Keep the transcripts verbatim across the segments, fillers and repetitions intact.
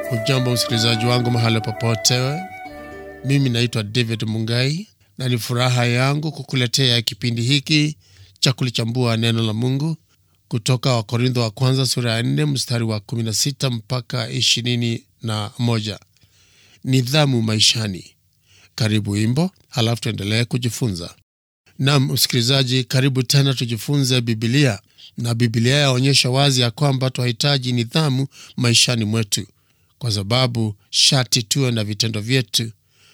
Hujambo msikilizaji wangu mahali popote. Mimi naitwa David Mungai na ni furaha yangu kukuletea kipindi hiki cha kulichambua neno la Mungu kutoka Wakorintho wa kwanza sura ya nne mstari wa kumi na sita mpaka ishirini na moja. Nidhamu maishani. Karibu wimbo, halafu tuendelee kujifunza. Na msikilizaji, karibu tena tujifunze Biblia. Na Biblia yaonyesha wazi ya kwamba tunahitaji nidhamu maishani mwetu, kwa sababu shati tuwe na vitendo vyetu,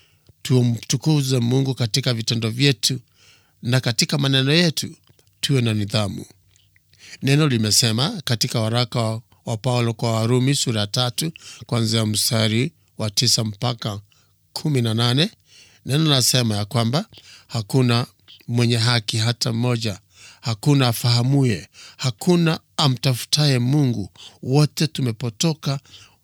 tumtukuze Mungu katika vitendo vyetu, na katika maneno yetu tuwe na nidhamu. Neno limesema katika waraka wa Paulo kwa Warumi sura tatu kuanzia mstari wa tisa mpaka kumi na nane. Neno nasema ya kwamba hakuna mwenye haki hata mmoja, hakuna afahamuye, hakuna amtafutaye Mungu. Wote tumepotoka,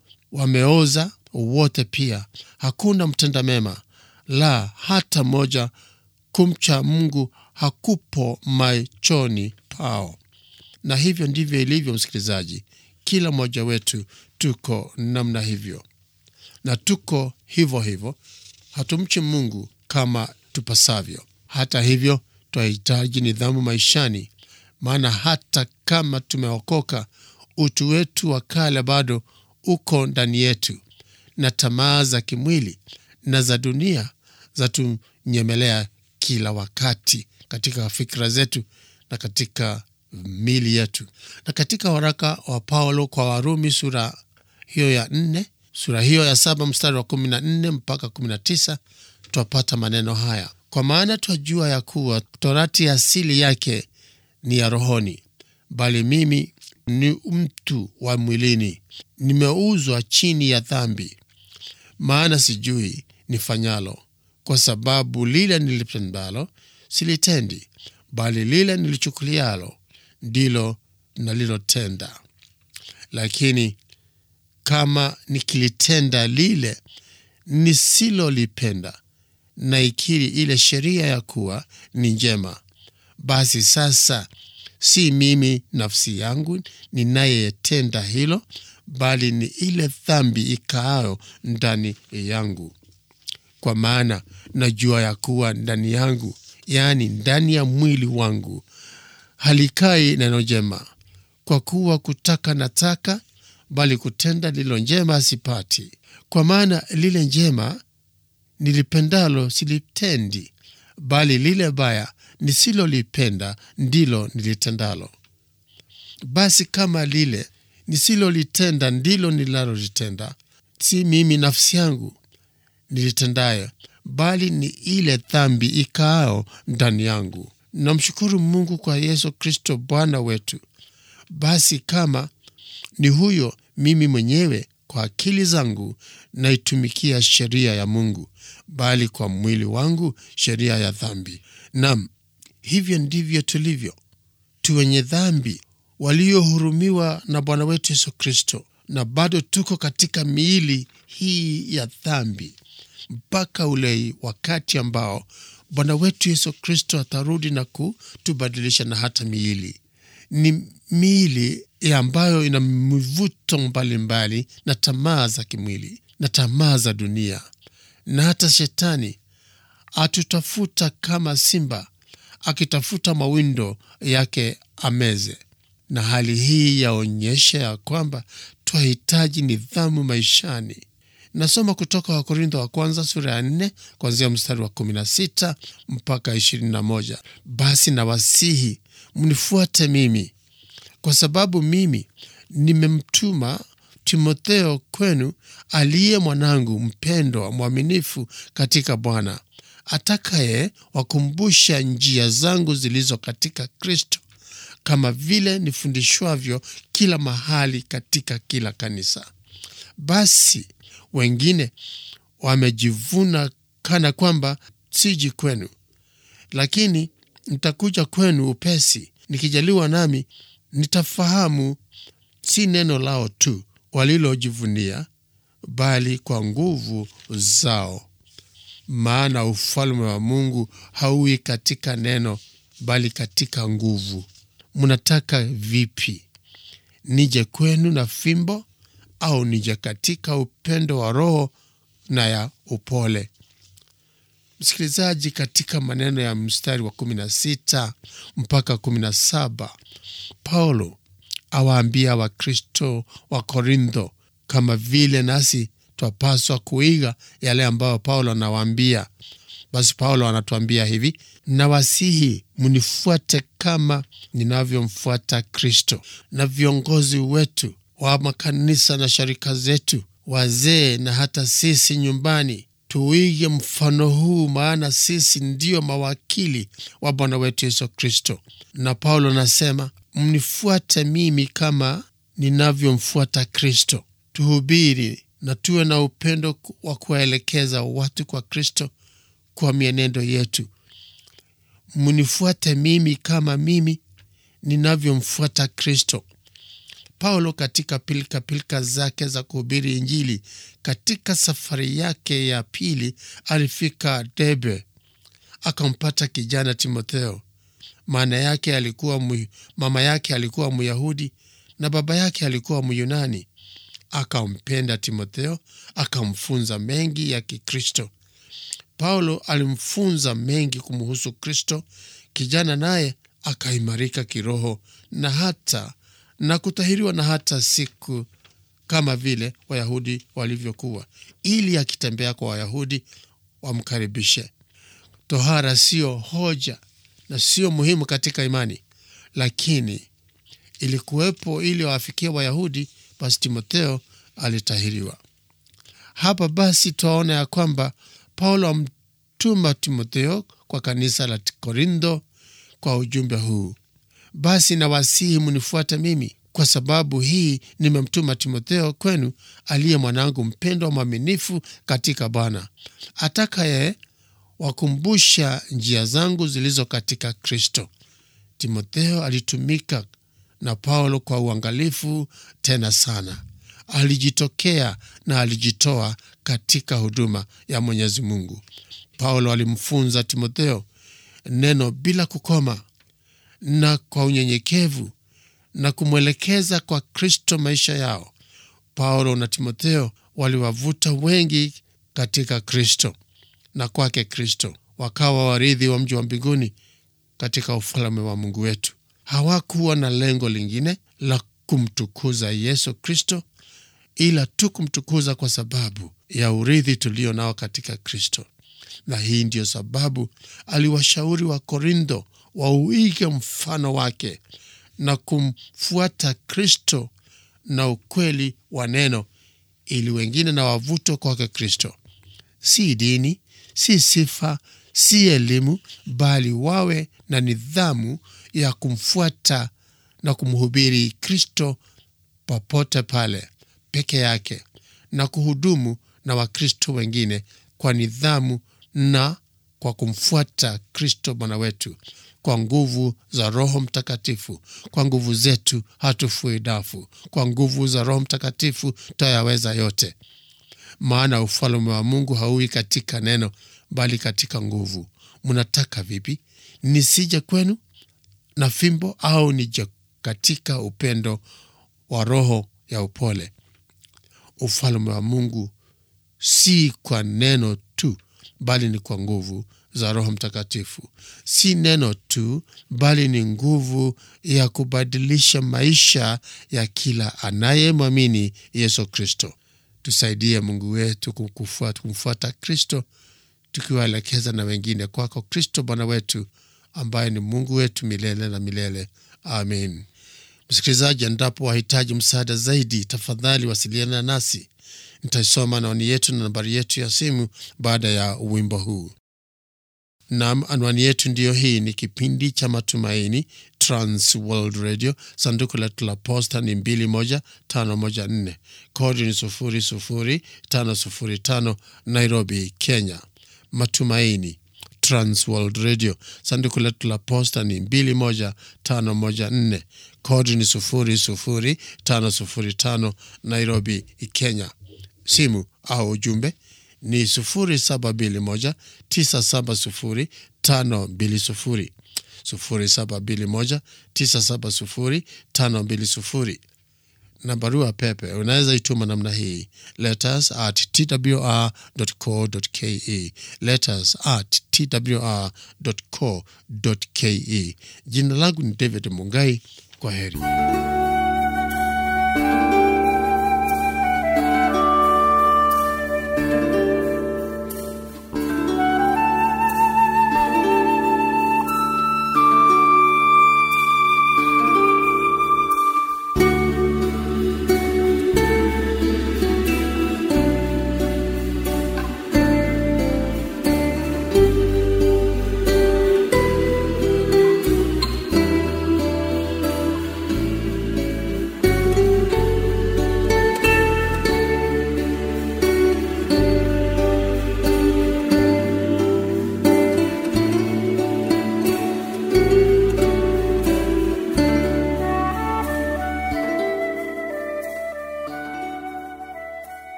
wameoza wote pia. Hakuna mtenda mema, la hata moja. Kumcha Mungu hakupo machoni pao. Na hivyo ndivyo ilivyo msikilizaji. Kila mmoja wetu tuko namna hivyo. Na tuko hivyo hivyo, hatumchi Mungu kama tupasavyo. Hata hivyo tunahitaji nidhamu maishani, maana hata kama tumeokoka, utu wetu wa kale bado uko ndani yetu, na tamaa za kimwili na za dunia za tunyemelea kila wakati katika fikra zetu na katika mili yetu. Na katika waraka wa Paulo kwa Warumi sura hiyo ya nne, sura hiyo ya saba mstari wa kumi na nne mpaka kumi na tisa, tupata maneno haya: kwa maana twajua ya kuwa torati asili yake ni ya rohoni, bali mimi ni mtu wa mwilini, nimeuzwa chini ya dhambi. Maana sijui nifanyalo, kwa sababu lile nilipendalo silitendi, bali lile nilichukulialo ndilo nalilotenda. Lakini kama nikilitenda lile nisilolipenda, na ikiri ile sheria ya kuwa ni njema, basi sasa si mimi nafsi yangu ninayetenda hilo, bali ni ile dhambi ikaayo ndani yangu. Kwa maana najua ya kuwa ndani yangu, yani ndani ya mwili wangu, halikai neno jema. Kwa kuwa kutaka nataka, bali kutenda lilo njema sipati. Kwa maana lile njema nilipendalo silitendi, bali lile baya nisilolipenda ndilo nilitendalo. Basi kama lile nisilolitenda ndilo nilalolitenda, si mimi nafsi yangu nilitendaye, bali ni ile dhambi ikaao ndani yangu. Namshukuru Mungu kwa Yesu Kristo Bwana wetu. Basi kama ni huyo, mimi mwenyewe kwa akili zangu naitumikia sheria ya Mungu, bali kwa mwili wangu sheria ya dhambi. Naam, hivyo ndivyo tulivyo, tu wenye dhambi waliohurumiwa na Bwana wetu Yesu Kristo, na bado tuko katika miili hii ya dhambi mpaka ule wakati ambao Bwana wetu Yesu Kristo atarudi na kutubadilisha. Na hata miili ni miili ambayo ina mvuto mbalimbali na tamaa za kimwili na tamaa za dunia, na hata shetani atutafuta kama simba akitafuta mawindo yake ameze. Na hali hii yaonyesha ya kwamba twahitaji nidhamu maishani. Nasoma kutoka Wakorintho wa kwanza sura ya nne kuanzia mstari wa kumi na sita mpaka ishirini na moja. Basi nawasihi mnifuate mimi, kwa sababu mimi nimemtuma Timotheo kwenu, aliye mwanangu mpendwa mwaminifu katika Bwana, atakaye wakumbusha njia zangu zilizo katika Kristo, kama vile nifundishwavyo kila mahali katika kila kanisa. Basi wengine wamejivuna kana kwamba siji kwenu, lakini nitakuja kwenu upesi, nikijaliwa nami nitafahamu si neno lao tu walilojivunia, bali kwa nguvu zao. Maana ufalme wa Mungu hauwi katika neno, bali katika nguvu. Mnataka vipi? Nije kwenu na fimbo au nije katika upendo wa roho na ya upole. Msikilizaji, katika maneno ya mstari wa kumi na sita mpaka kumi na saba, Paulo awaambia Wakristo wa Korintho kama vile nasi twapaswa kuiga yale ambayo Paulo anawaambia. Basi Paulo anatuambia hivi: nawasihi mnifuate kama ninavyomfuata Kristo. Na viongozi wetu wa makanisa na sharika zetu, wazee na hata sisi nyumbani, tuige mfano huu, maana sisi ndio mawakili wa Bwana wetu Yesu Kristo. Na Paulo anasema mnifuate mimi kama ninavyomfuata Kristo. Tuhubiri na tuwe na upendo wa kuelekeza watu kwa Kristo kwa mienendo yetu. Mnifuate mimi kama mimi ninavyomfuata Kristo. Paulo katika pilika pilika zake za kuhubiri Injili, katika safari yake ya pili alifika Derbe, akampata kijana Timotheo. Maana yake alikuwa mu, mama yake alikuwa Myahudi na baba yake alikuwa Myunani. Akampenda Timotheo, akamfunza mengi ya Kikristo. Paulo alimfunza mengi kumhusu Kristo. Kijana naye akaimarika kiroho na hata na kutahiriwa na hata siku kama vile Wayahudi walivyokuwa, ili akitembea kwa Wayahudi wamkaribishe. Tohara sio hoja na sio muhimu katika imani, lakini ilikuwepo ili wafikie Wayahudi. Basi Timotheo alitahiriwa. Hapa basi tunaona ya kwamba Paulo amtuma Timotheo kwa kanisa la Korintho kwa ujumbe huu: basi nawasihi mnifuate mimi, kwa sababu hii nimemtuma Timotheo kwenu, aliye mwanangu mpendwa mwaminifu katika Bwana, atakaye wakumbusha njia zangu zilizo katika Kristo. Timotheo alitumika na Paulo kwa uangalifu tena sana. Alijitokea na alijitoa katika huduma ya Mwenyezi Mungu. Paulo alimfunza Timotheo neno bila kukoma na kwa unyenyekevu na kumwelekeza kwa Kristo maisha yao. Paulo na Timotheo waliwavuta wengi katika Kristo na kwake Kristo, wakawa warithi wa mji wa mbinguni katika ufalme wa Mungu wetu. Hawakuwa na lengo lingine la kumtukuza Yesu Kristo, ila tu kumtukuza kwa sababu ya urithi tulio nao katika Kristo. Na hii ndio sababu aliwashauri wa Korintho wauige mfano wake na kumfuata Kristo na ukweli wa neno, ili wengine na wavuto kwake Kristo. Si dini, si sifa, si elimu, bali wawe na nidhamu ya kumfuata na kumhubiri Kristo popote pale peke yake, na kuhudumu na Wakristo wengine kwa nidhamu na kwa kumfuata Kristo Bwana wetu kwa nguvu za Roho Mtakatifu. Kwa nguvu zetu hatufui dafu, kwa nguvu za Roho Mtakatifu tutayaweza yote. Maana ufalme wa Mungu haui katika neno, bali katika nguvu. Mnataka vipi? Nisije kwenu na fimbo, au nije katika upendo wa roho ya upole? Ufalme wa Mungu si kwa neno tu, bali ni kwa nguvu za Roho Mtakatifu. Si neno tu, bali ni nguvu ya kubadilisha maisha ya kila anayemwamini Yesu Kristo. Tusaidie Mungu wetu kukufuata kumfuata Kristo, tukiwaelekeza na wengine kwako Kristo Bwana wetu, ambaye ni Mungu wetu milele na milele. Amen. Msikilizaji, endapo wahitaji msaada zaidi, tafadhali wasiliana nasi. Nitasoma anwani yetu na nambari yetu ya simu baada ya wimbo huu. Naam, anwani yetu ndiyo hii: ni kipindi cha Matumaini, Trans World Radio. Sanduku letu la posta ni mbili moja tano moja nne, kodi ni sufuri sufuri tano sufuri tano, Nairobi, Kenya. Matumaini, Trans World Radio. Sanduku letu la posta ni mbili moja tano moja nne, kodi ni sufuri sufuri tano sufuri tano, Nairobi, Kenya. Simu au ujumbe ni sufuri saba mbili moja tisa saba sufuri tano mbili sufuri, sufuri saba mbili moja tisa saba sufuri tano mbili sufuri. na barua pepe unaweza ituma namna hii: letters at t w r dot co dot k e, letters at t w r dot co dot k e. Jina langu ni David Mungai. Kwa heri.